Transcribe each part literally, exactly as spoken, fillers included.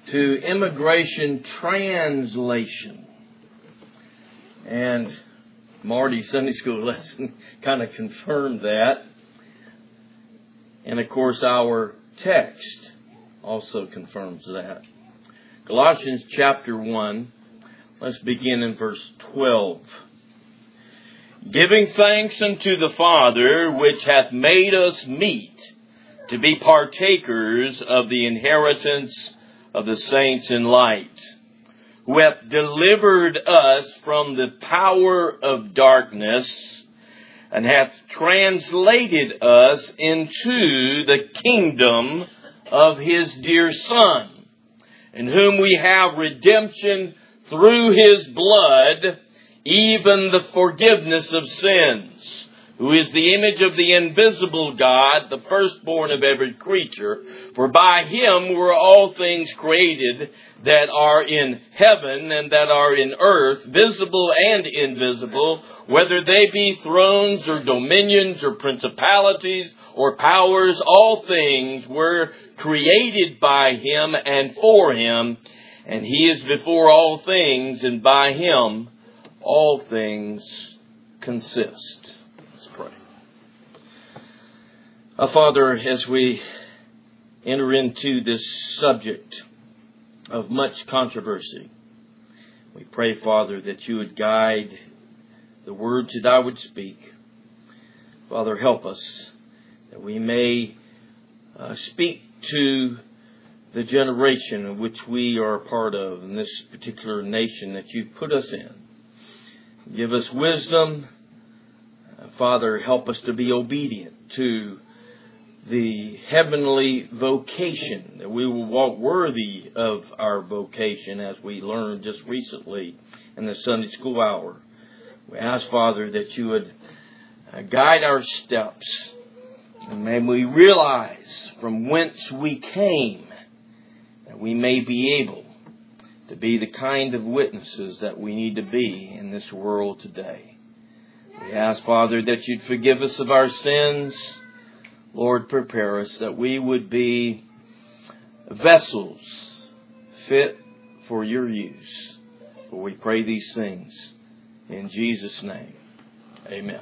to immigration translation. And Marty's Sunday school lesson kind of confirmed that. And of course our text also confirms that. Colossians chapter one, let's begin in verse twelve. Giving thanks unto the Father, which hath made us meet to be partakers of the inheritance of the saints in light, who hath delivered us from the power of darkness, and hath translated us into the kingdom of His dear Son, in whom we have redemption through His blood, even the forgiveness of sins, who is the image of the invisible God, the firstborn of every creature. For by Him were all things created that are in heaven and that are in earth, visible and invisible, whether they be thrones or dominions or principalities or powers. All things were created by Him and for Him, and He is before all things, and by Him all things consist. Let's pray. Our Father, as we enter into this subject of much controversy, we pray, Father, that You would guide the words that I would speak. Father, help us that we may uh, speak to the generation of which we are a part of, in this particular nation that You've put us in. Give us wisdom. Father, help us to be obedient to the heavenly vocation, that we will walk worthy of our vocation, as we learned just recently in the Sunday school hour. We ask, Father, that You would guide our steps, and may we realize from whence we came, that we may be able to be the kind of witnesses that we need to be in this world today. We ask, Father, that You'd forgive us of our sins. Lord, prepare us that we would be vessels fit for Your use. For we pray these things in Jesus' name. Amen.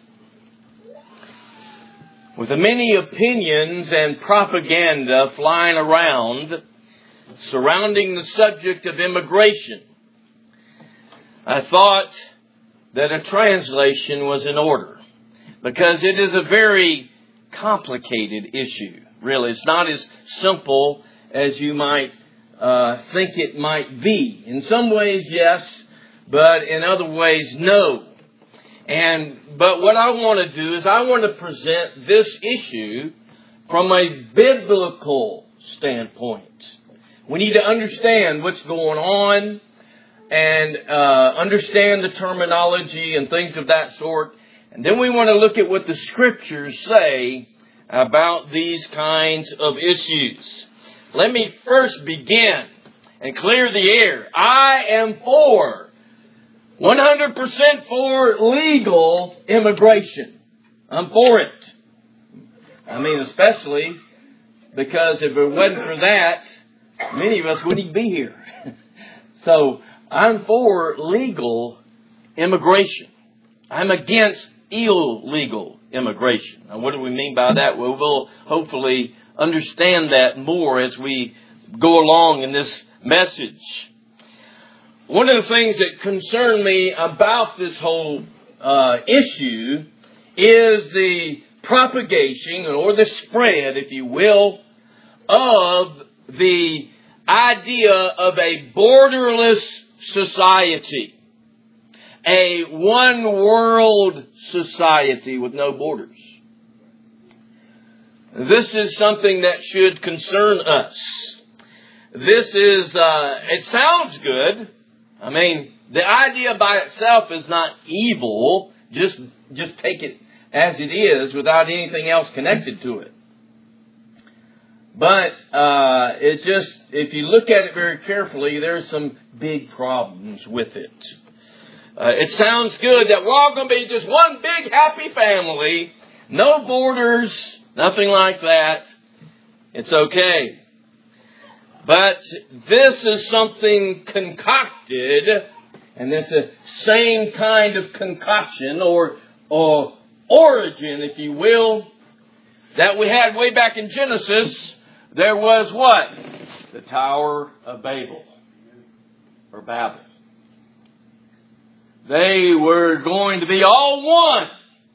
With the many opinions and propaganda flying around surrounding the subject of immigration, I thought that a translation was in order, because it is a very complicated issue. Really, it's not as simple as you might uh, think it might be. In some ways, yes, but in other ways, no. And but what I want to do is I want to present this issue from a biblical standpoint. We need to understand what's going on and uh, understand the terminology and things of that sort. And then we want to look at what the Scriptures say about these kinds of issues. Let me first begin and clear the air. I am for, one hundred percent for legal immigration. I'm for it. I mean, especially because if it wasn't for that, many of us wouldn't be here. So I'm for legal immigration. I'm against illegal immigration. Now, what do we mean by that? Well, we'll hopefully understand that more as we go along in this message. One of the things that concern me about this whole uh, issue is the propagation, or the spread, if you will, of the idea of a borderless society. A one world society with no borders. This is something that should concern us. This is, uh, it sounds good. I mean, the idea by itself is not evil. Just, just take it as it is without anything else connected to it. But uh, it just, if you look at it very carefully, there's some big problems with it. Uh, it sounds good that we're all going to be just one big happy family. No borders, nothing like that. It's okay. But this is something concocted, and it's the same kind of concoction or, or origin, if you will, that we had way back in Genesis. There was what? The Tower of Babel, or Babel. They were going to be all one.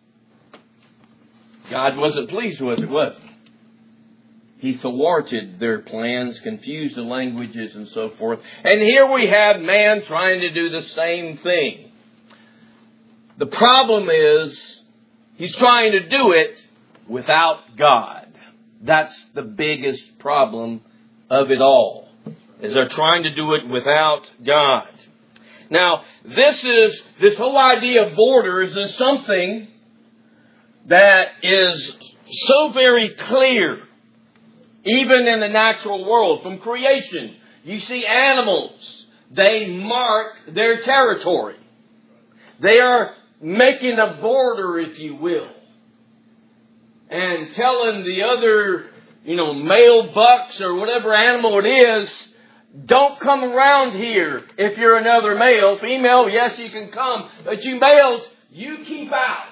God wasn't pleased with it, was He? He thwarted their plans, confused the languages and so forth. And here we have man trying to do the same thing. The problem is, he's trying to do it without God. That's the biggest problem of it all, is they're trying to do it without God. Now, this is, this whole idea of borders is something that is so very clear, even in the natural world, from creation. You see animals, they mark their territory. They are making a border, if you will, and telling the other, you know, male bucks or whatever animal it is, don't come around here if you're another male. Female, yes, you can come, but you males, you keep out.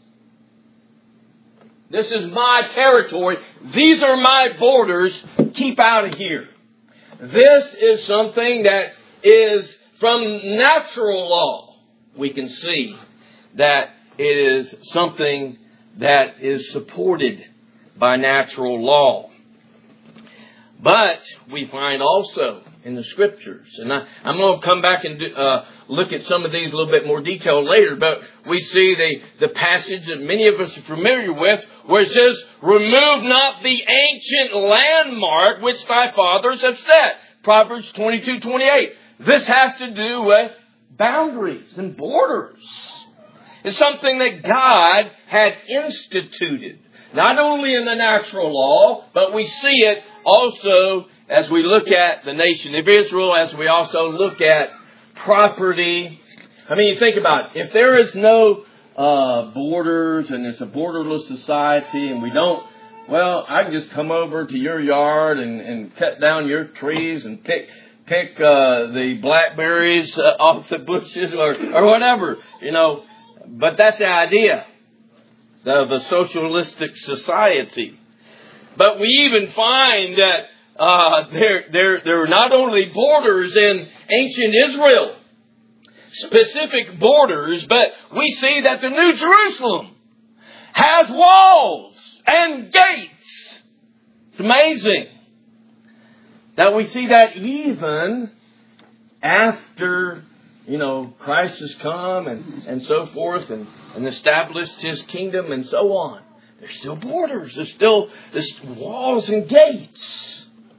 This is my territory. These are my borders. Keep out of here. This is something that is from natural law. We can see that it is something that is supported by natural law. But we find also in the Scriptures, and I, I'm going to come back and do, uh, look at some of these a little bit more detail later, but we see the, the passage that many of us are familiar with, where it says, remove not the ancient landmark which thy fathers have set. Proverbs twenty-two twenty-eight. This has to do with boundaries and borders. It's something that God had instituted, not only in the natural law, but we see it also as we look at the nation of Israel, as we also look at property. I mean, you think about it. If there is no uh, borders and it's a borderless society and we don't, well, I can just come over to your yard and, and cut down your trees and pick pick uh, the blackberries uh, off the bushes or, or whatever, you know. But that's the idea of a socialistic society. But we even find that uh, there, there, there are not only borders in ancient Israel, specific borders, but we see that the New Jerusalem has walls and gates. It's amazing that we see that even after, you know, Christ has come and, and so forth and, and established His kingdom and so on. There's still borders. There's still there's walls and gates.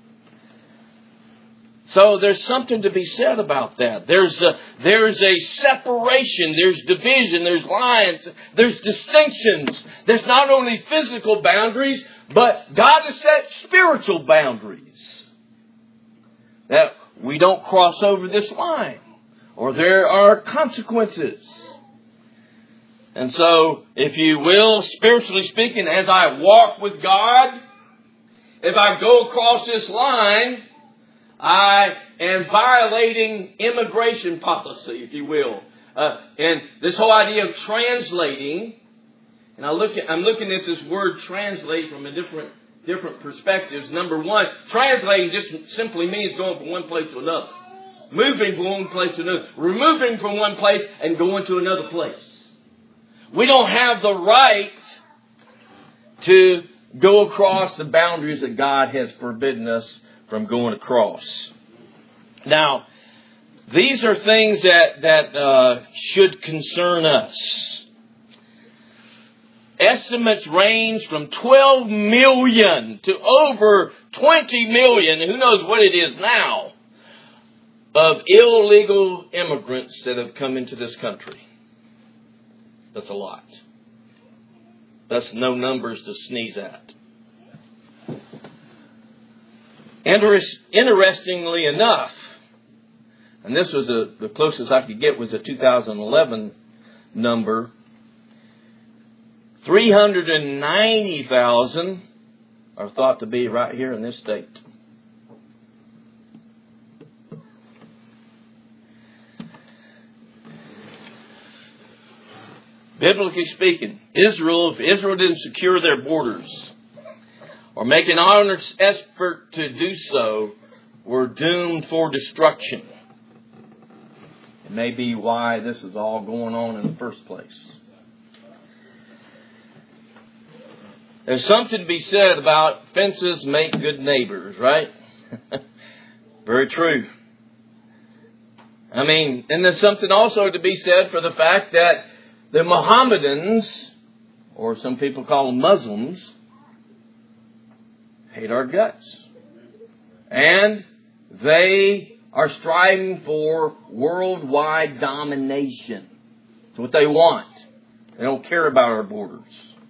So there's something to be said about that. There's a, there's a separation. There's division. There's lines. There's distinctions. There's not only physical boundaries, but God has set spiritual boundaries. That we don't cross over this line, or there are consequences. And so, if you will, spiritually speaking, as I walk with God, if I go across this line, I am violating immigration policy, if you will. Uh, and this whole idea of translating, and I look at, I'm looking at this word translate from a different different perspectives. Number one, translating just simply means going from one place to another. Moving from one place to another. Removing from one place and going to another place. We don't have the right to go across the boundaries that God has forbidden us from going across. Now, these are things that, that uh, should concern us. Estimates range from twelve million to over twenty million, who knows what it is now, of illegal immigrants that have come into this country. That's a lot. That's no numbers to sneeze at. Interestingly enough, and this was a, the closest I could get was a two thousand eleven number, three hundred ninety thousand are thought to be right here in this state. Biblically speaking, Israel, if Israel didn't secure their borders or make an honest effort to do so, were doomed for destruction. It may be why this is all going on in the first place. There's something to be said about fences make good neighbors, right? Very true. I mean, and there's something also to be said for the fact that the Mohammedans, or some people call them Muslims, hate our guts. And they are striving for worldwide domination. It's what they want. They don't care about our borders.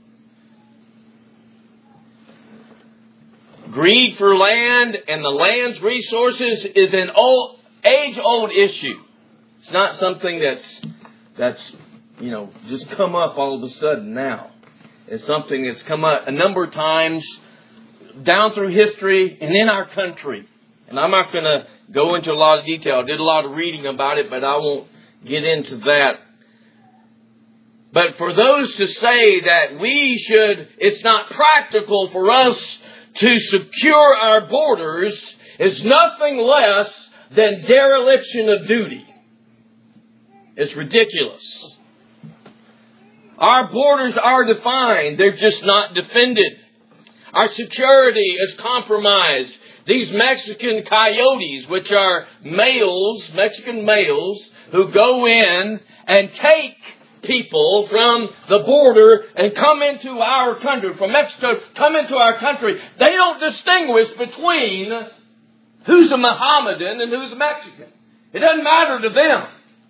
Greed for land and the land's resources is an old, age-old issue. It's not something that's, that's, you know, just come up all of a sudden now. It's something that's come up a number of times down through history and in our country. And I'm not going to go into a lot of detail. I did a lot of reading about it, but I won't get into that. But for those to say that we should, it's not practical for us to secure our borders is nothing less than dereliction of duty. It's ridiculous. Our borders are defined. They're just not defended. Our security is compromised. These Mexican coyotes, which are males, Mexican males, who go in and take people from the border and come into our country, from Mexico, come into our country. They don't distinguish between who's a Mohammedan and who's a Mexican. It doesn't matter to them.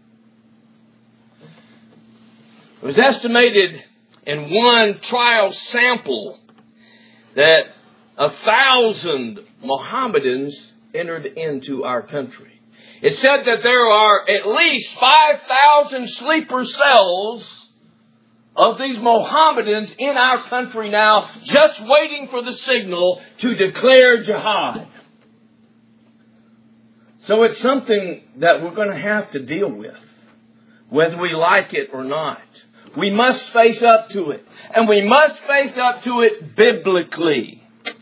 It was estimated in one trial sample that a thousand Mohammedans entered into our country. It said that there are at least five thousand sleeper cells of these Mohammedans in our country now, just waiting for the signal to declare jihad. So it's something that we're going to have to deal with, whether we like it or not. We must face up to it. And we must face up to it biblically.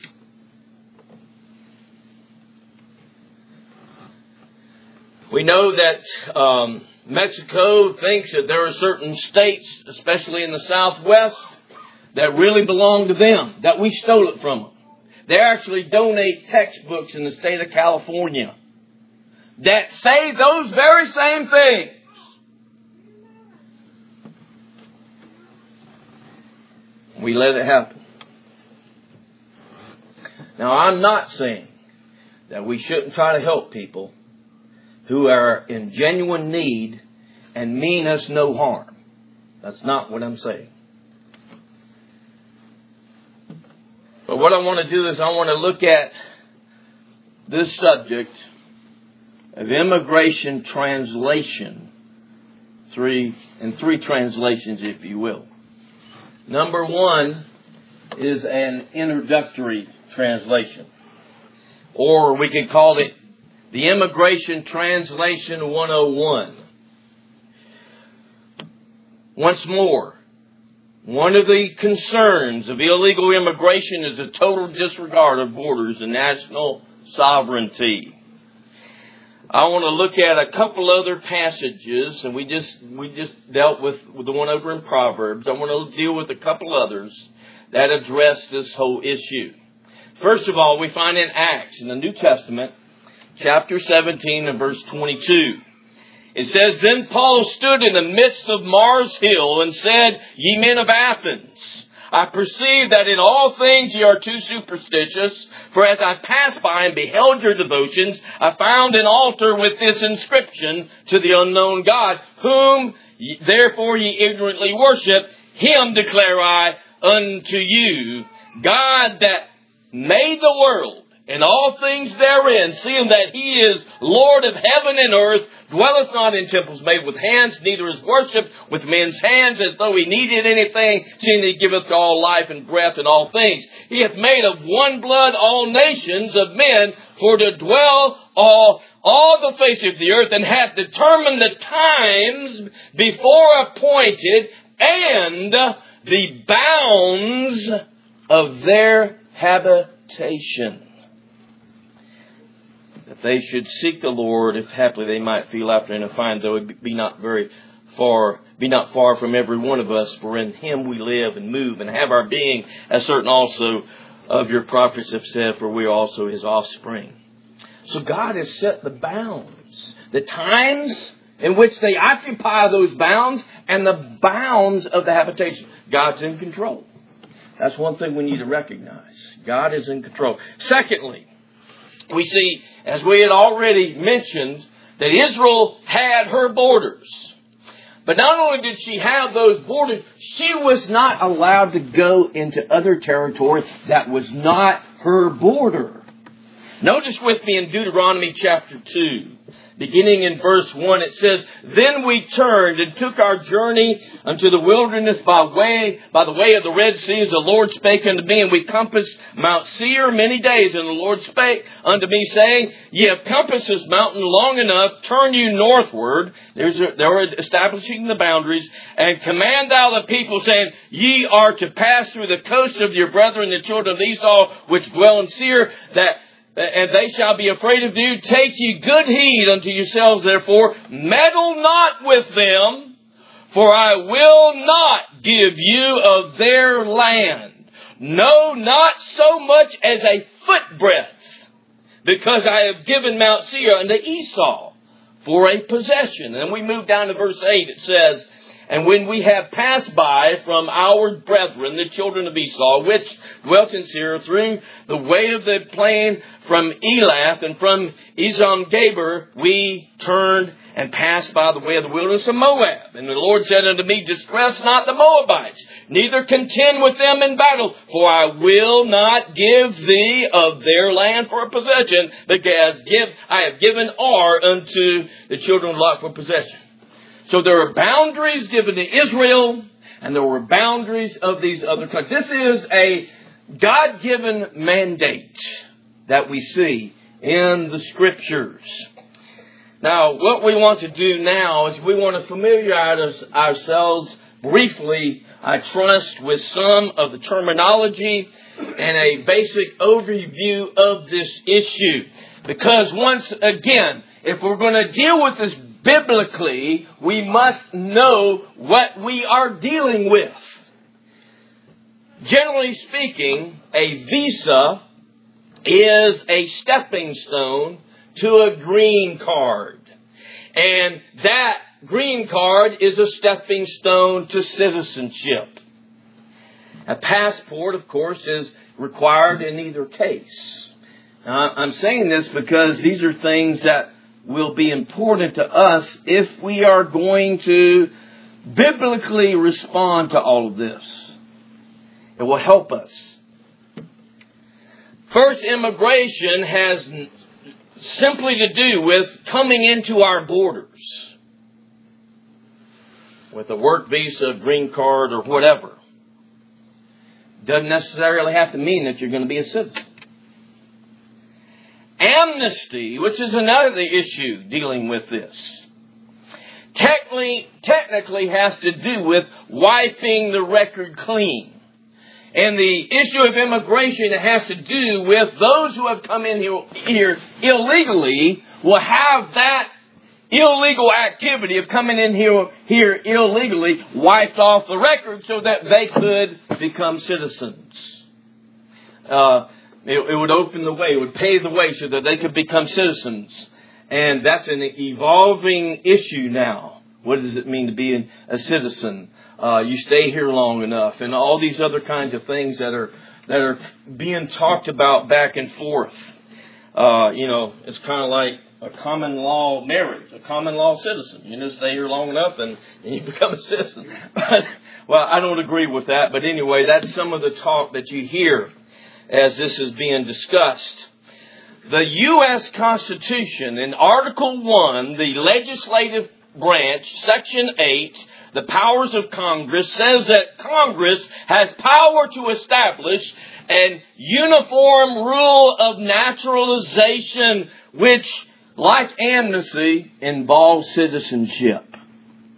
We know that um, Mexico thinks that there are certain states, especially in the Southwest, that really belong to them, that we stole it from them. They actually donate textbooks in the state of California that say those very same things. We let it happen. Now, I'm not saying that we shouldn't try to help people who are in genuine need and mean us no harm. That's not what I'm saying. But what I want to do is I want to look at this subject of immigration translation, three in three translations, if you will. Number one is an introductory translation, or we could call it the Immigration Translation one oh one. Once more, one of the concerns of illegal immigration is a total disregard of borders and national sovereignty. I want to look at a couple other passages, and we just we just dealt with, with the one over in Proverbs. I want to deal with a couple others that address this whole issue. First of all, we find in Acts in the New Testament, chapter seventeen and verse twenty-two. It says, Then Paul stood in the midst of Mars Hill and said, Ye men of Athens, I perceive that in all things ye are too superstitious. For as I passed by and beheld your devotions, I found an altar with this inscription to the unknown God, whom ye, therefore ye ignorantly worship. Him declare I unto you, God that made the world and all things therein, seeing that He is Lord of heaven and earth, dwelleth not in temples made with hands, neither is worshipped with men's hands, as though He needed anything, seeing He giveth to all life and breath and all things. He hath made of one blood all nations of men, for to dwell all, all the face of the earth, and hath determined the times before appointed and the bounds of their habitation. That they should seek the Lord, if haply they might feel after him and find, though it be not very far, be not far from every one of us, for in him we live and move and have our being, as certain also of your prophets have said, for we are also his offspring. So God has set the bounds, the times in which they occupy those bounds, and the bounds of the habitation. God's in control. That's one thing we need to recognize. God is in control. Secondly, we see, as we had already mentioned, that Israel had her borders. But not only did she have those borders, she was not allowed to go into other territory that was not her border. Notice with me in Deuteronomy chapter two, beginning in verse one, it says, Then we turned and took our journey unto the wilderness by way, by the way of the Red Sea, as the Lord spake unto me, and we compassed Mount Seir many days. And the Lord spake unto me, saying, Ye have compassed this mountain long enough, turn you northward. There's a, they were establishing the boundaries, and command thou the people, saying, Ye are to pass through the coast of your brethren, the children of Esau, which dwell in Seir, that and they shall be afraid of you. Take ye good heed unto yourselves, therefore. Meddle not with them, for I will not give you of their land. No, not so much as a footbreadth, because I have given Mount Seir unto Esau for a possession. And we move down to verse eight. It says, And when we have passed by from our brethren, the children of Esau, which dwelt in Seir, through the way of the plain from Elath and from Ezon-Geber, we turned and passed by the way of the wilderness of Moab. And the Lord said unto me, Distress not the Moabites, neither contend with them in battle, for I will not give thee of their land for a possession, because give, I have given Ar unto the children of Lot for possession. So there are boundaries given to Israel, and there were boundaries of these other countries. This is a God-given mandate that we see in the Scriptures. Now, what we want to do now is we want to familiarize ourselves briefly, I trust, with some of the terminology and a basic overview of this issue. Because once again, if we're going to deal with this biblically, we must know what we are dealing with. Generally speaking, a visa is a stepping stone to a green card. And that green card is a stepping stone to citizenship. A passport, of course, is required in either case. Now, I'm saying this because these are things that will be important to us if we are going to biblically respond to all of this. It will help us. First, immigration has simply to do with coming into our borders with a work visa, green card, or whatever. Doesn't necessarily have to mean that you're going to be a citizen. Amnesty, which is another issue dealing with this, technically, technically has to do with wiping the record clean. And the issue of immigration has to do with those who have come in here, here illegally will have that illegal activity of coming in here, here illegally wiped off the record so that they could become citizens. Uh, it, it would open the way, it would pave the way so that they could become citizens. And that's an evolving issue now. What does it mean to be a citizen? Uh, you stay here long enough, and all these other kinds of things that are that are being talked about back and forth. Uh, you know, it's kind of like a common law marriage, a common law citizen. You know, stay here long enough, and, and you become a citizen. But, well, I don't agree with that. But anyway, that's some of the talk that you hear as this is being discussed. The U S Constitution, in Article one, the legislative branch, Section eight, the powers of Congress, says that Congress has power to establish an uniform rule of naturalization which, like amnesty, involves citizenship.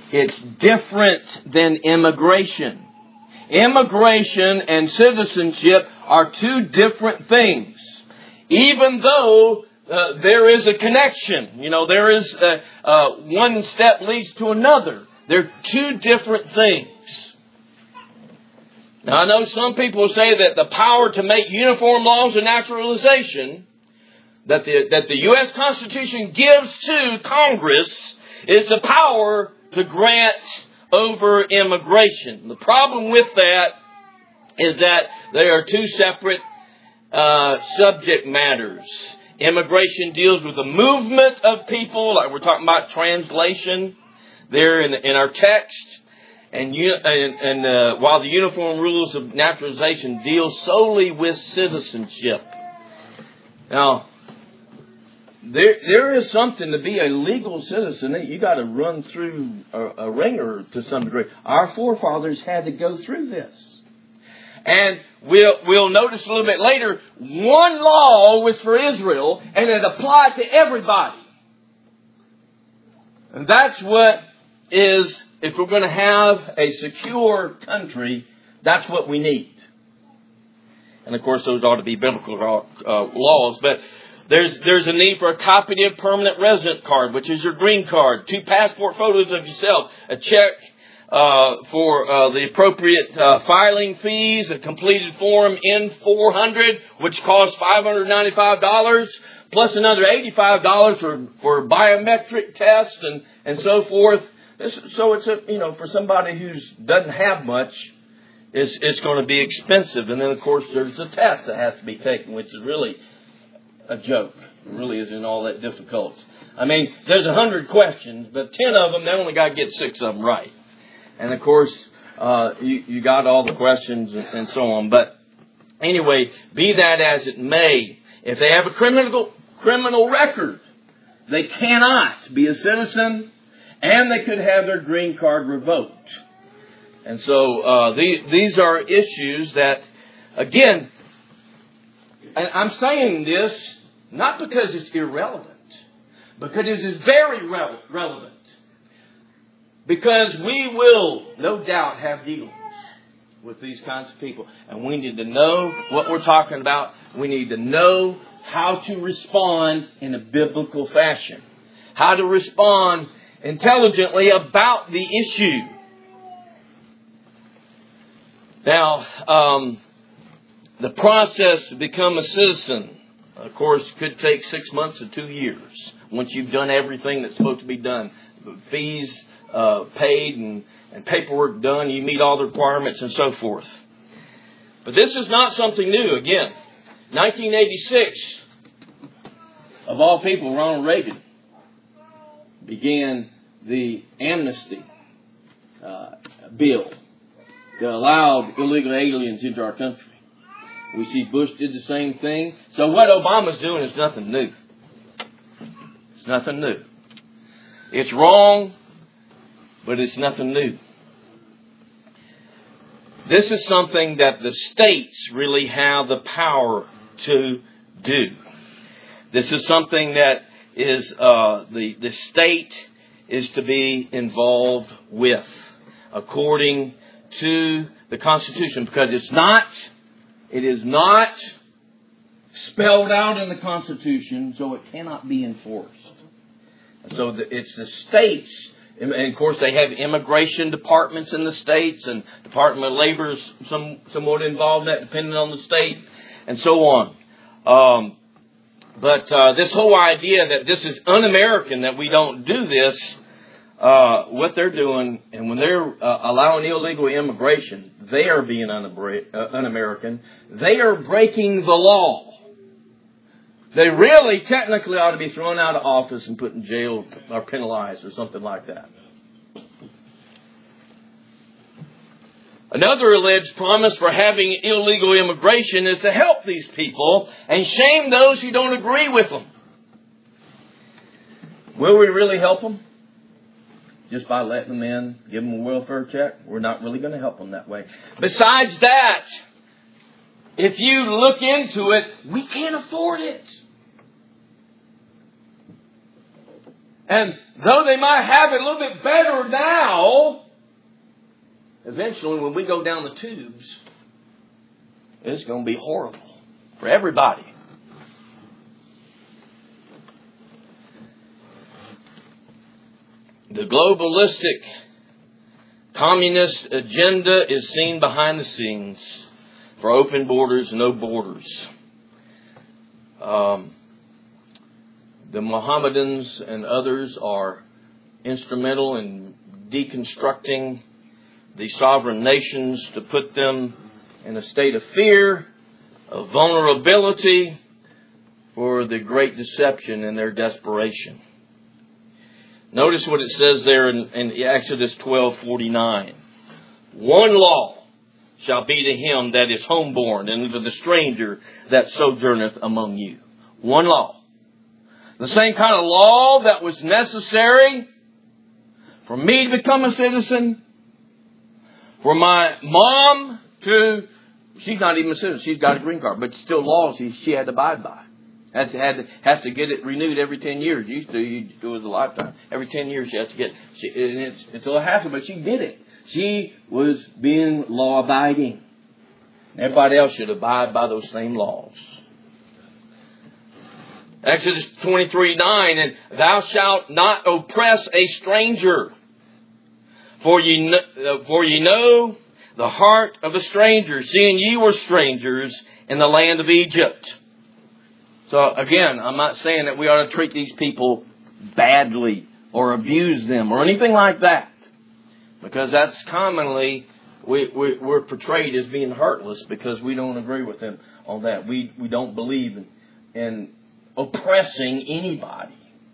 It's different than immigration. Immigration and citizenship are two different things. Even though uh, there is a connection, you know, there is a, uh, one step leads to another. They're two different things. Now, I know some people say that the power to make uniform laws of naturalization that the, that the U S Constitution gives to Congress is the power to grant over immigration. The problem with that is that they are two separate uh, subject matters. Immigration deals with the movement of people, like we're talking about translation there in, in our text. And, and, and uh, while the uniform rules of naturalization deal solely with citizenship. Now, there there is something to be a legal citizen that you got to run through a, a ringer to some degree. Our forefathers had to go through this. And we'll, we'll notice a little bit later, one law was for Israel, and it applied to everybody. And that's what is, if we're going to have a secure country, that's what we need. And of course, those ought to be biblical uh, laws. But there's there's a need for a copy of permanent resident card, which is your green card, two passport photos of yourself, a check uh, for uh, the appropriate uh, filing fees, a completed form N four hundred, which costs five hundred ninety-five dollars, plus another eighty-five dollars for, for biometric tests and, and so forth. So it's a, you know, for somebody who doesn't have much, it's, it's going to be expensive. And then, of course, there's a test that has to be taken, which is really a joke. It really isn't all that difficult. I mean, there's a hundred questions, but ten of them, they only got to get six of them right. And, of course, uh, you, you got all the questions and, and so on. But anyway, be that as it may, if they have a criminal criminal record, they cannot be a citizen. And they could have their green card revoked. And so uh, the, these are issues that, again, and I'm saying this not because it's irrelevant, because it is very re- relevant. Because we will, no doubt, have dealings with these kinds of people. And we need to know what we're talking about. We need to know how to respond in a biblical fashion. How to respond intelligently about the issue. Now, um, the process to become a citizen, of course, could take six months to two years once you've done everything that's supposed to be done. Fees uh, paid and, and paperwork done, you meet all the requirements and so forth. But this is not something new. Again, nineteen eighty-six, of all people, Ronald Reagan began the amnesty uh, bill that allowed illegal aliens into our country. We see Bush did the same thing. So what Obama's doing is nothing new. It's nothing new. It's wrong, but it's nothing new. This is something that the states really have the power to do. This is something that is uh, the, the state is to be involved with according to the Constitution, because it's not, it is not spelled out in the Constitution, so it cannot be enforced. So the, it's the states, and of course they have immigration departments in the states, and Department of Labor is some, somewhat involved in that, depending on the state, and so on. Um, But uh, this whole idea that this is un-American, that we don't do this, uh, what they're doing, and when they're uh, allowing illegal immigration, they are being un-American. They are breaking the law. They really technically ought to be thrown out of office and put in jail or penalized or something like that. Another alleged promise for having illegal immigration is to help these people and shame those who don't agree with them. Will we really help them? Just by letting them in, give them a welfare check? We're not really going to help them that way. Besides that, if you look into it, we can't afford it. And though they might have it a little bit better now, eventually when we go down the tubes, it's going to be horrible for everybody. The globalistic communist agenda is seen behind the scenes for open borders, no borders. Um, the Mohammedans and others are instrumental in deconstructing the sovereign nations to put them in a state of fear, of vulnerability for the great deception and their desperation. Notice what it says there in, in Exodus twelve forty-nine. One law shall be to him that is homeborn, and to the stranger that sojourneth among you. One law. The same kind of law that was necessary for me to become a citizen, for my mom to, she's not even a citizen, she's got a green card, but still laws she, she had to abide by. Has to, had to, has to get it renewed every ten years. Used to, you do it as a lifetime. Every ten years she has to get, she, and it's, it's a little hassle, but she did it. She was being law abiding. Everybody else should abide by those same laws. Exodus twenty-three nine, and thou shalt not oppress a stranger, for ye know, for ye know the heart of a stranger, seeing ye were strangers in the land of Egypt. So again, I'm not saying that we ought to treat these people badly or abuse them or anything like that, because that's commonly we, we, we're portrayed as being heartless because we don't agree with them on that. We we don't believe in, in oppressing anybody.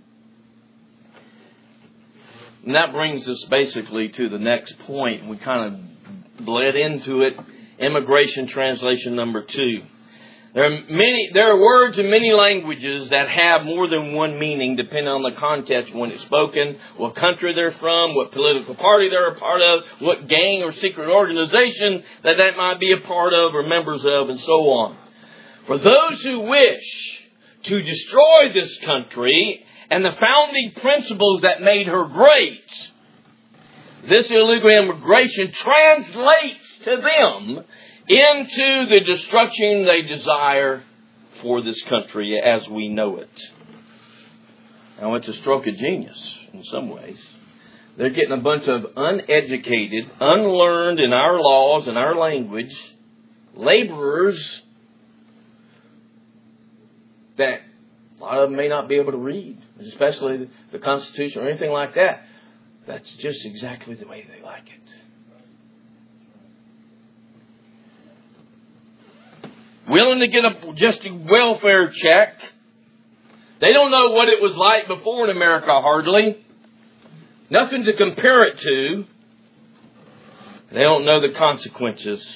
And that brings us basically to the next point. We kind of bled into it. Immigration translation number two. There are many, there are words in many languages that have more than one meaning depending on the context when it's spoken, what country they're from, what political party they're a part of, what gang or secret organization that that might be a part of or members of, and so on. For those who wish to destroy this country and the founding principles that made her great, this illegal immigration translates to them into the destruction they desire for this country as we know it. Now, it's a stroke of genius in some ways. They're getting a bunch of uneducated, unlearned in our laws and our language, laborers that a lot of them may not be able to read, especially the Constitution or anything like that. That's just exactly the way they like it. Willing to get a, just a welfare check. They don't know what it was like before in America, hardly. Nothing to compare it to. They don't know the consequences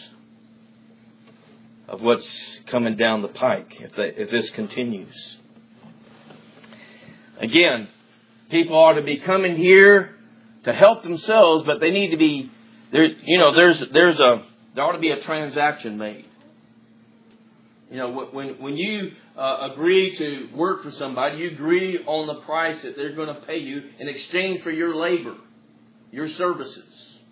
of what's coming down the pike if, they, if this continues. Again, people ought to be coming here to help themselves, but they need to be, there. You know, there's there's a there ought to be a transaction made. You know, when when you uh, agree to work for somebody, you agree on the price that they're going to pay you in exchange for your labor, your services.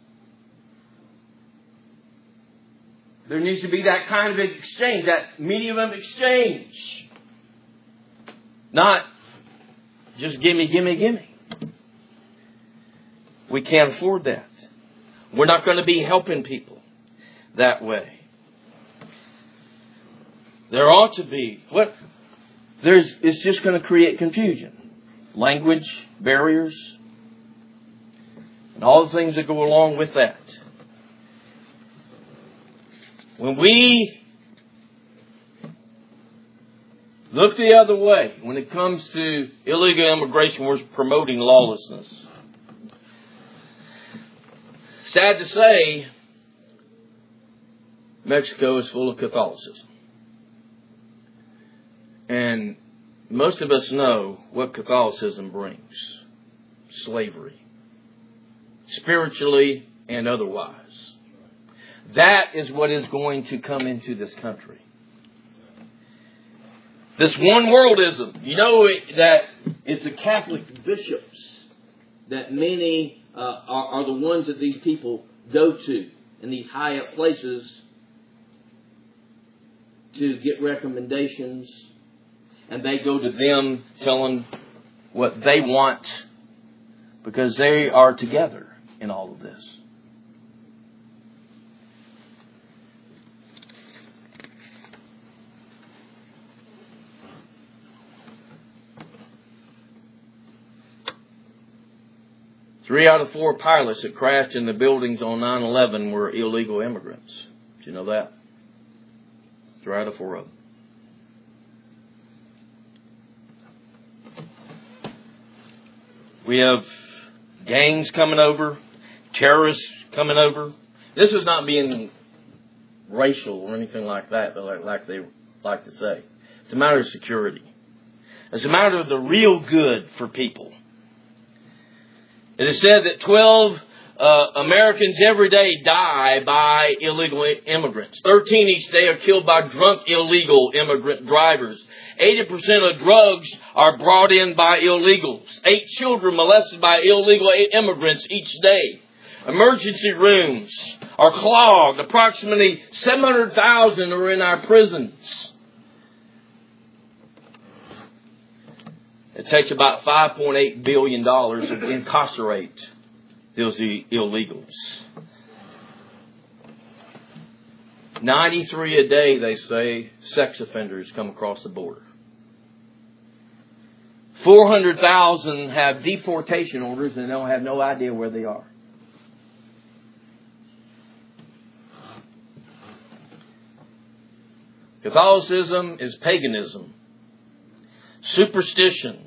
There needs to be that kind of exchange, that medium of exchange. Not just gimme, gimme, gimme. We can't afford that. We're not going to be helping people that way. There ought to be. What? There's. It's just going to create confusion. Language barriers. And all the things that go along with that. When we look the other way, when it comes to illegal immigration, we're promoting lawlessness. Sad to say, Mexico is full of Catholicism. And most of us know what Catholicism brings. Slavery. Spiritually and otherwise. That is what is going to come into this country. This one worldism. You know that it's a Catholic bishops that many uh, are, are the ones that these people go to in these high up places to get recommendations. And they go to them telling what they want because they are together in all of this. Three out of four pilots that crashed in the buildings on nine eleven were illegal immigrants. Did you know that? Three out of four of them. We have gangs coming over, terrorists coming over. This is not being racial or anything like that, like, like they like to say. It's a matter of security. It's a matter of the real good for people. It is said that twelve uh, Americans every day die by illegal immigrants. thirteen each day are killed by drunk illegal immigrant drivers. eighty percent of drugs are brought in by illegals. Eight children molested by illegal immigrants each day. Emergency rooms are clogged. Approximately seven hundred thousand are in our prisons. It takes about five point eight billion dollars to incarcerate those illegals. ninety-three a day, they say, sex offenders come across the border. four hundred thousand have deportation orders and they don't have no idea where they are. Catholicism is paganism, superstition,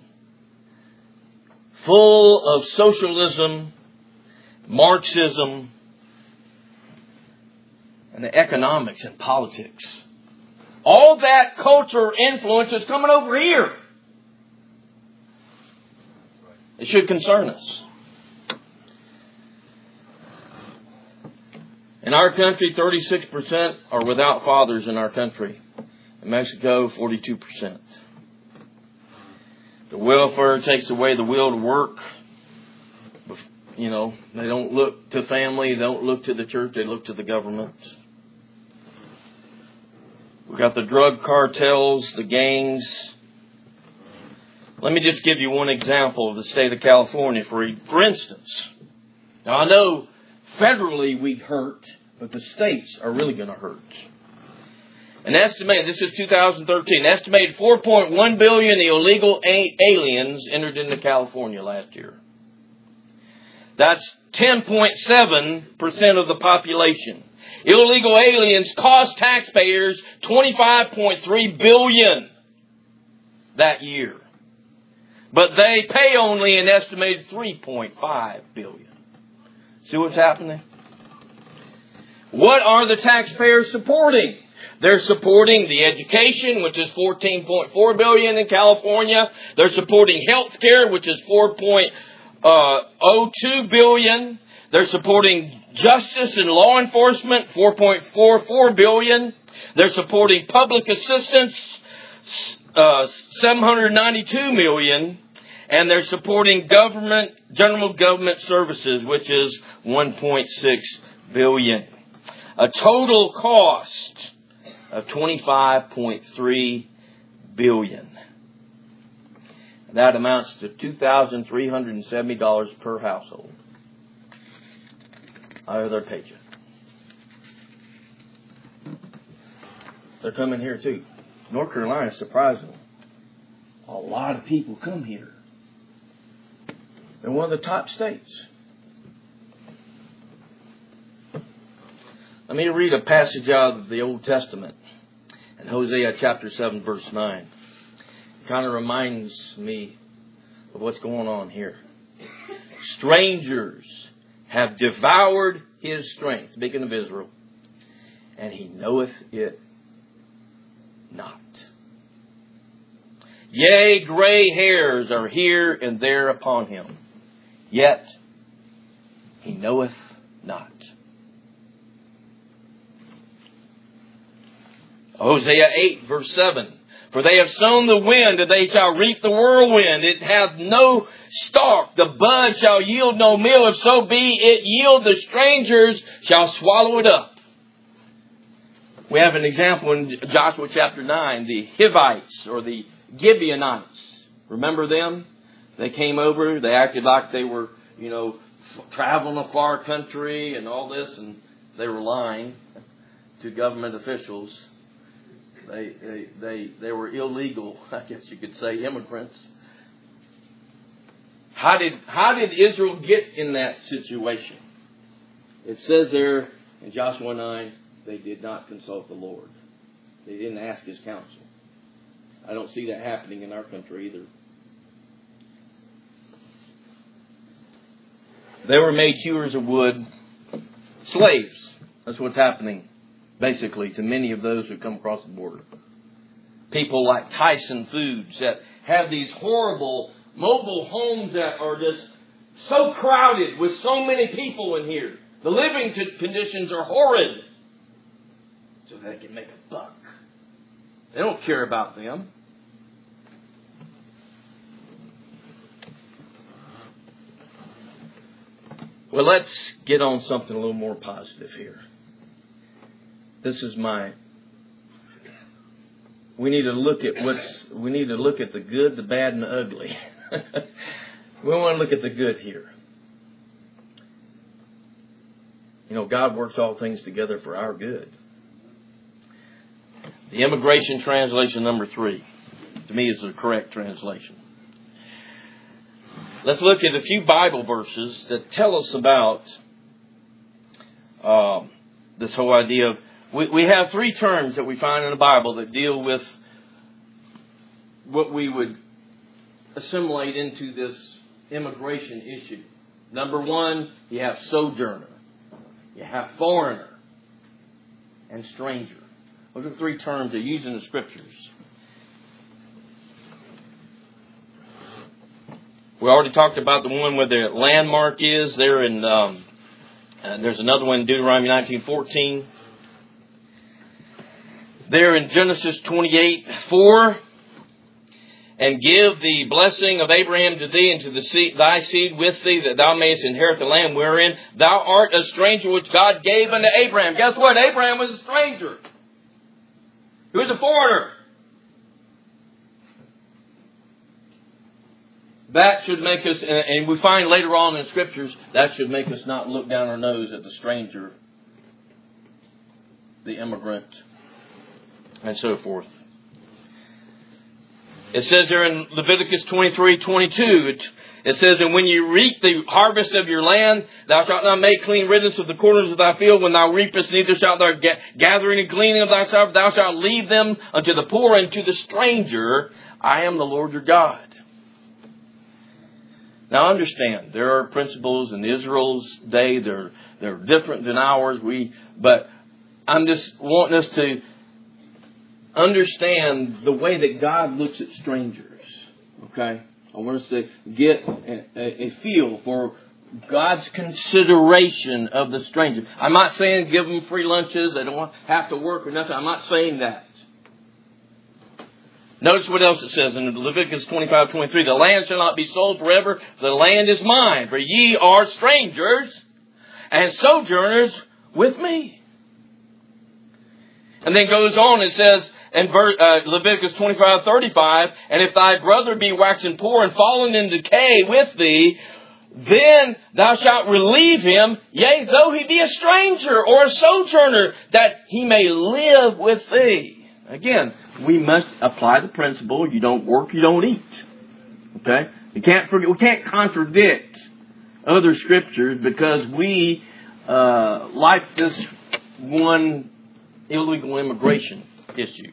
full of socialism, Marxism, and the economics and politics. All that culture influence is coming over here. It should concern us. In our country, thirty-six percent are without fathers in our country. In Mexico, forty-two percent. The welfare takes away the will to work. You know, they don't look to family, they don't look to the church, they look to the government. We've got the drug cartels, the gangs. Let me just give you one example of the state of California, for, for instance. Now, I know federally we hurt, but the states are really going to hurt. An estimated, this is two thousand thirteen, an estimated four point one billion illegal a- aliens entered into California last year. That's ten point seven percent of the population. Illegal aliens cost taxpayers twenty-five point three billion dollars that year. But they pay only an estimated three point five billion dollars. See what's happening? What are the taxpayers supporting? They're supporting the education, which is fourteen point four billion dollars in California. They're supporting health care, which is four point oh two billion dollars. They're supporting justice and law enforcement, four point four four billion dollars. They're supporting public assistance, uh, seven hundred ninety-two million dollars. And they're supporting government, general government services, which is one point six billion dollars. A total cost of twenty-five point three billion dollars. That amounts to two thousand three hundred seventy dollars per household out of their paycheck. They're coming here too. North Carolina, surprisingly, a lot of people come here. They're one of the top states. Let me read a passage out of the Old Testament in Hosea chapter seven, verse nine. It kind of reminds me of what's going on here. Strangers have devoured his strength, speaking of Israel, and he knoweth it not. Yea, gray hairs are here and there upon him, yet he knoweth not. Hosea eight, verse seven. For they have sown the wind, and they shall reap the whirlwind. It hath no stalk. The bud shall yield no meal. If so be it yield, the strangers shall swallow it up. We have an example in Joshua chapter nine, the Hivites or the Gibeonites. Remember them? They came over, they acted like they were, you know, traveling a far country and all this, and they were lying to government officials. They, they, they, they were illegal, I guess you could say, immigrants. How did, how did Israel get in that situation? It says there in Joshua nine, they did not consult the Lord. They didn't ask His counsel. I don't see that happening in our country either. They were made hewers of wood, slaves. That's what's happening, basically, to many of those who come across the border. People like Tyson Foods that have these horrible mobile homes that are just so crowded with so many people in here. The living conditions are horrid. So they can make a buck. They don't care about them. Well, let's get on something a little more positive here. This is my... We need to look at what's... We need to look at the good, the bad, and the ugly. We want to look at the good here. You know, God works all things together for our good. The Immigration Translation number three, to me, is the correct translation. Let's look at a few Bible verses that tell us about uh, this whole idea of... We, we have three terms that we find in the Bible that deal with what we would assimilate into this immigration issue. Number one, you have sojourner. You have foreigner. And stranger. Those are three terms that are used in the Scriptures. We already talked about the one where the landmark is. There in um, and there's another one in Deuteronomy nineteen fourteen. There in Genesis twenty-eight four. And give the blessing of Abraham to thee and to the seed, thy seed with thee, that thou mayest inherit the land wherein thou art a stranger, which God gave unto Abraham. Guess what? Abraham was a stranger. He was a foreigner. That should make us, and we find later on in the Scriptures, that should make us not look down our nose at the stranger, the immigrant, and so forth. It says there in Leviticus twenty-three twenty-two, it, it says, and when you reap the harvest of your land, thou shalt not make clean riddance of the corners of thy field. When thou reapest, neither shalt thou get gathering and gleaning of thyself. Thou shalt leave them unto the poor and to the stranger. I am the Lord your God. Now understand, there are principles in Israel's day. They're, they're different than ours. We, but I'm just wanting us to understand the way that God looks at strangers. Okay? I want us to get a, a, a feel for God's consideration of the stranger. I'm not saying give them free lunches. They don't have to work or nothing. I'm not saying that. Notice what else it says in Leviticus twenty-five twenty-three. The land shall not be sold forever. The land is mine. For ye are strangers and sojourners with me. And then goes on, it says in uh, Leviticus twenty-five thirty-five, and if thy brother be waxen poor and fallen in decay with thee, then thou shalt relieve him, yea, though he be a stranger or a sojourner, that he may live with thee. Again, we must apply the principle, you don't work, you don't eat. Okay? We can't forget, we can't contradict other scriptures because we uh, like this one illegal immigration issue.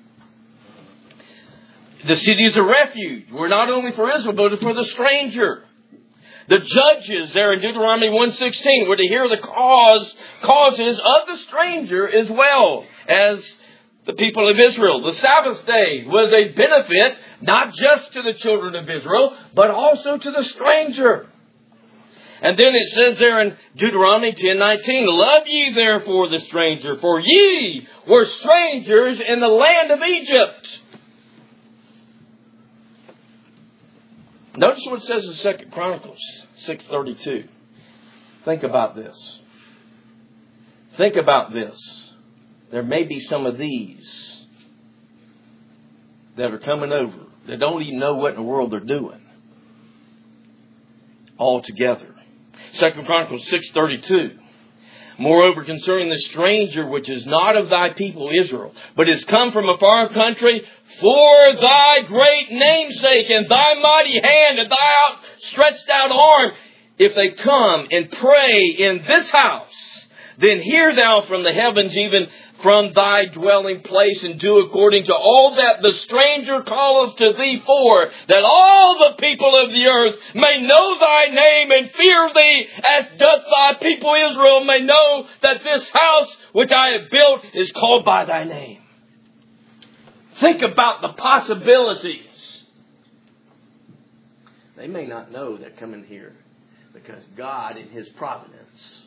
The city is a refuge. We're not only for Israel, but for the stranger. The judges there in Deuteronomy one sixteen were to hear the cause, causes of the stranger as well as the people of Israel. The Sabbath day was a benefit not just to the children of Israel, but also to the stranger. And then it says there in Deuteronomy ten nineteen, love ye therefore the stranger, for ye were strangers in the land of Egypt. Notice what it says in Second Chronicles six thirty-two. Think about this. Think about this. There may be some of these that are coming over that don't even know what in the world they're doing altogether. Second Chronicles six thirty-two. Moreover, concerning the stranger which is not of thy people Israel, but is come from a far country, for thy great namesake and thy mighty hand and thy outstretched out arm, if they come and pray in this house, then hear thou from the heavens, even from thy dwelling place, and do according to all that the stranger calleth to thee for, that all the people of the earth may know thy name and fear thee, as doth thy people Israel may know that this house which I have built is called by thy name. Think about the possibilities. They may not know they're coming here because God in His providence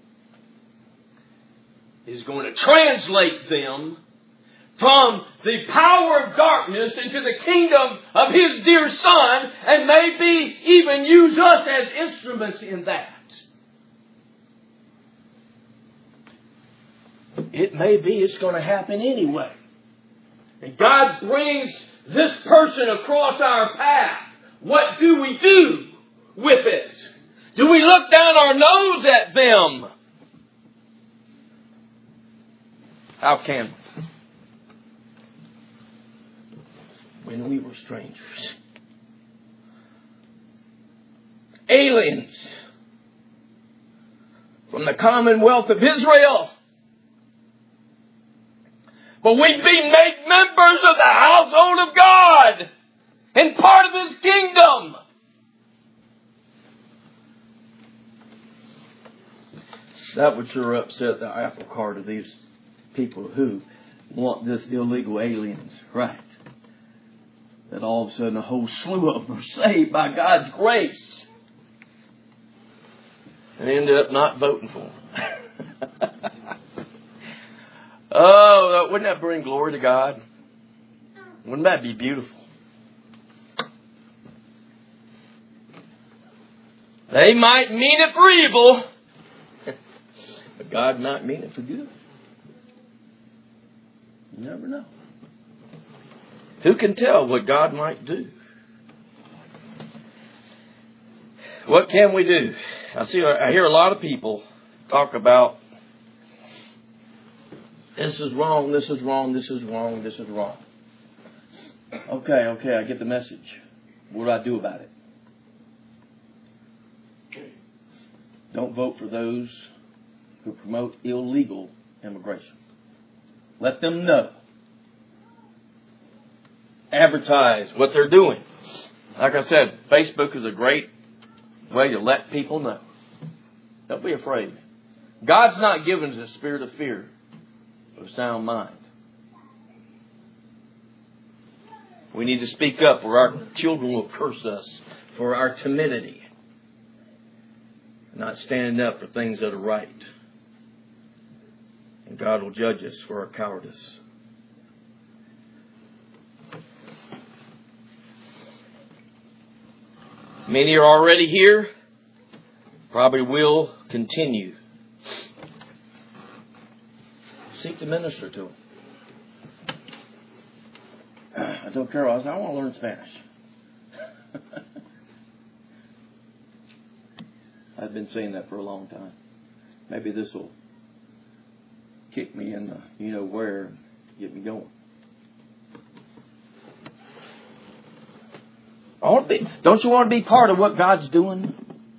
is going to translate them from the power of darkness into the kingdom of His dear Son, and maybe even use us as instruments in that. It may be it's going to happen anyway. And God brings this person across our path. What do we do with it? Do we look down our nose at them? How can we? When we were strangers. Aliens from the commonwealth of Israel. But we've been made members of the household of God and part of His kingdom. That would sure upset the apple cart of these people who want this illegal aliens, right? That all of a sudden a whole slew of them are saved by God's grace and end up not voting for them. Oh, wouldn't that bring glory to God? Wouldn't that be beautiful? They might mean it for evil, but God might mean it for good. You never know. Who can tell what God might do? What can we do? I see. I hear a lot of people talk about this is wrong, this is wrong, this is wrong, this is wrong. Okay, okay, I get the message. What do I do about it? Don't vote for those who promote illegal immigration. Let them know. Advertise what they're doing. Like I said, Facebook is a great way to let people know. Don't be afraid. God's not given us a spirit of fear, but a sound mind. We need to speak up or our children will curse us for our timidity. Not standing up for things that are right. And God will judge us for our cowardice. Many are already here. Probably will continue. Seek to minister to them. I told Carol, I said, I want to learn Spanish. I've been saying that for a long time. Maybe this will kick me in the you know where and get me going. I want to be, don't you want to be part of what God's doing?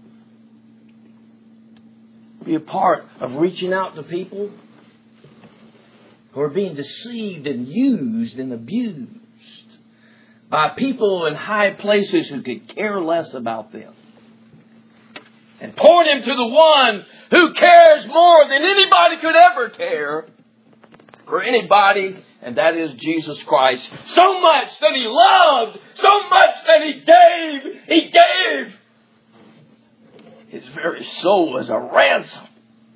Be a part of reaching out to people who are being deceived and used and abused by people in high places who could care less about them. And point him to the one who cares more than anybody could ever care for anybody, and that is Jesus Christ. So much that He loved, so much that He gave, He gave His very soul as a ransom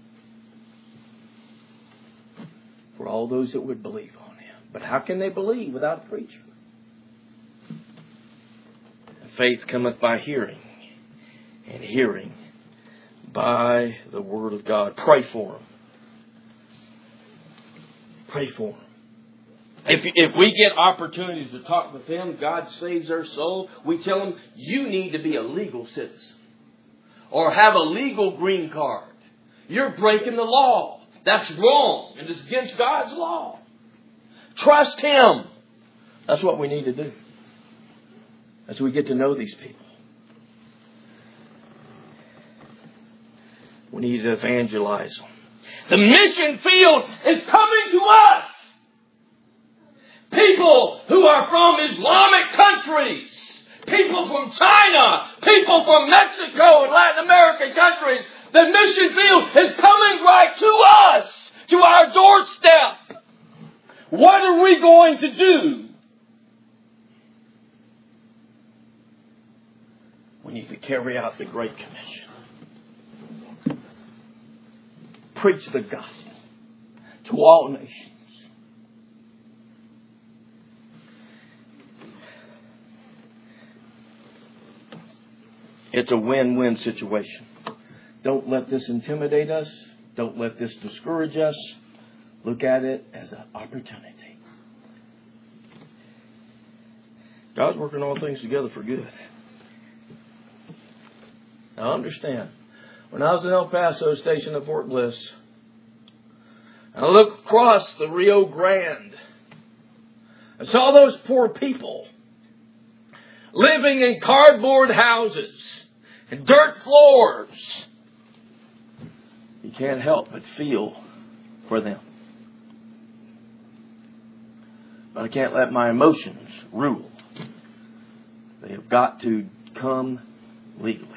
for all those that would believe on Him. But how can they believe without a preacher? faith cometh by hearing, and hearing by the Word of God. Pray for them. Pray for them. If, if we get opportunities to talk with them, God saves their soul, we tell them, you need to be a legal citizen. Or have a legal green card. You're breaking the law. That's wrong. And it's against God's law. Trust Him. That's what we need to do. As we get to know these people. We need to evangelize them. The mission field is coming to us. People who are from Islamic countries. People from China. People from Mexico and Latin American countries. The mission field is coming right to us. To our doorstep. What are we going to do? We need to carry out the Great Commission. Preach the gospel to all nations. It's a win-win situation. Don't let this intimidate us. Don't let this discourage us. Look at it as an opportunity. God's working all things together for good. Now understand, when I was in El Paso, stationed at Fort Bliss, and I looked across the Rio Grande, I saw those poor people living in cardboard houses and dirt floors. You can't help but feel for them. But I can't let my emotions rule. They have got to come legally.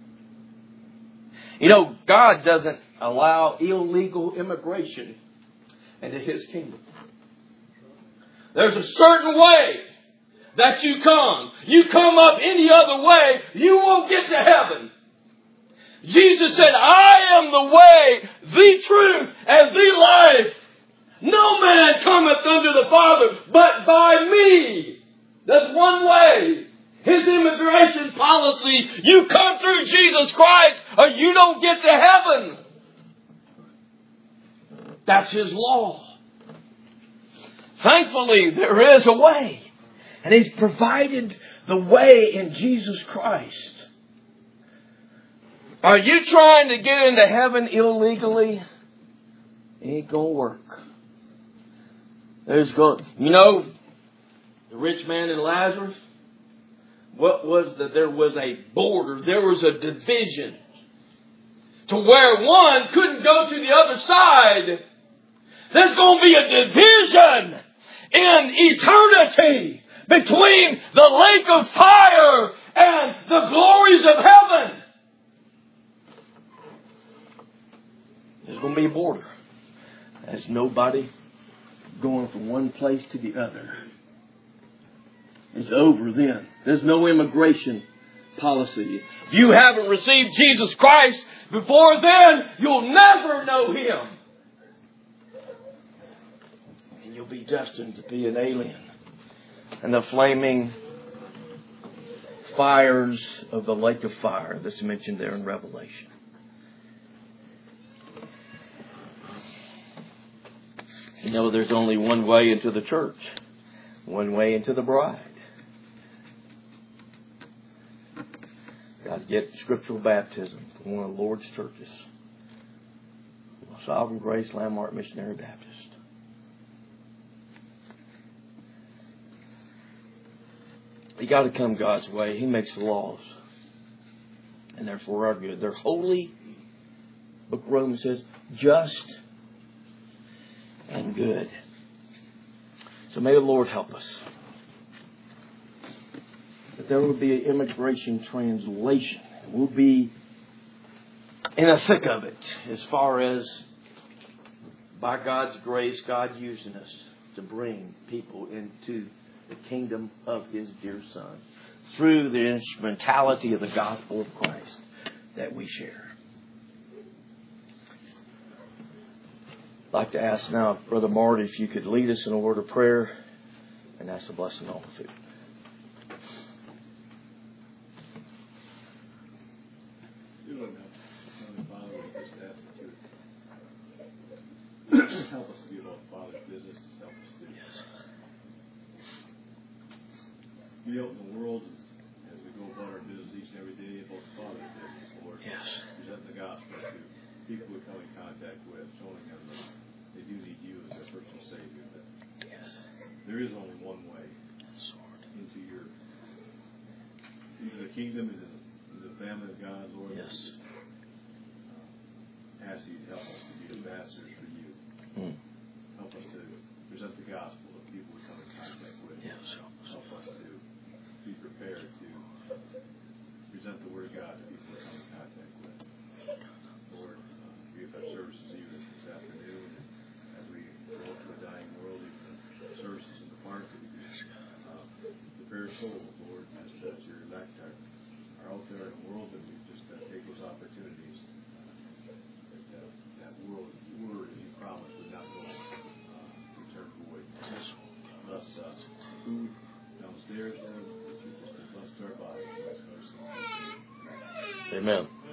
You know, God doesn't allow illegal immigration into His kingdom. There's a certain way that you come. You come up any other way, you won't get to heaven. Jesus said, I am the way, the truth, and the life. No man cometh unto the Father but by me. That's one way. His immigration policy, you come through Jesus Christ or you don't get to heaven. That's His law. Thankfully, there is a way. And He's provided the way in Jesus Christ. Are you trying to get into heaven illegally? It ain't going to work. There's going, you know, the rich man and Lazarus, what was that? There was a border. There was a division to where one couldn't go to the other side. There's going to be a division in eternity between the lake of fire and the glories of heaven. There's going to be a border. There's nobody going from one place to the other. It's over then. There's no immigration policy. If you haven't received Jesus Christ before then, you'll never know Him. And you'll be destined to be an alien. And the flaming fires of the lake of fire that's mentioned there in Revelation. You know, there's only one way into the church. One way into the bride. Got to get scriptural baptism from one of the Lord's churches. Sovereign Grace Landmark Missionary Baptist. You got to come God's way. He makes the laws. And therefore are good. They're holy. Book of Romans says, just and good. So may the Lord help us. That there will be an immigration translation. We'll be in the thick of it as far as, by God's grace, God using us to bring people into the kingdom of His dear Son through the instrumentality of the gospel of Christ that we share. I'd like to ask now, Brother Marty, if you could lead us in a word of prayer and ask a blessing on the food. too, and Heavenly Father, we just ask that you would help us to be about Father's business, help us to be out in the world as, as we go about our business each and every day about Father's business, Lord. Yes. Presenting the gospel to people we come in contact with, showing them that they do need you as their personal Savior. That Yes. there is only one way into your into the kingdom, into the, into the family of God, Lord. Yes. Uh, ask you to help us to be ambassadors for you. Mm. Help us to present the gospel to people we come in contact with. Yes. Help us to be prepared to present the Word of God to people we come in contact with. Lord, uh, we have had services even this afternoon, and as we go to a dying world, even services in the park, that we can uh, prepare souls, Lord, as, as your elect are, are out there in the world, and we just uh, take those opportunities. Uh, that uh, that world, word, as you promised, would not go uh, return void. Bless uh, food downstairs, Lord, that you just bless our bodies. Bless our souls. Amen.